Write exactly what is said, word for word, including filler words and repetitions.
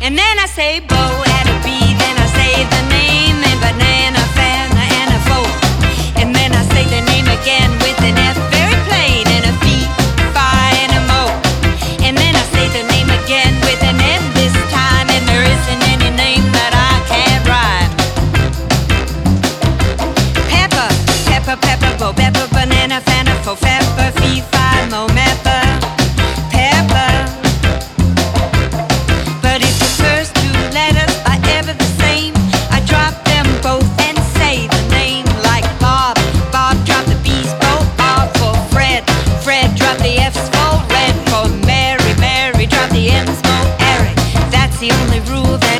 And then I say Bo and a B, then I say the name and banana, fana, and a fo. And then I say the name again with an F, very plain, and a fee, fi, and a mo. And then I say the name again with an M this time, and there isn't any name that I can't rhyme. Pepper, pepper, pepper, bo, pepper, banana, fana, fo, pepper, fee, fi, mo, mepper, pepper. But if the first two letters are ever the same, I drop them both and say the name, like Bob. Bob, drop the B's, Bo, R for Fred. Fred, drop the F's for Red. For Mary, Mary, drop the M's, Mo, Eric. That's the only rule that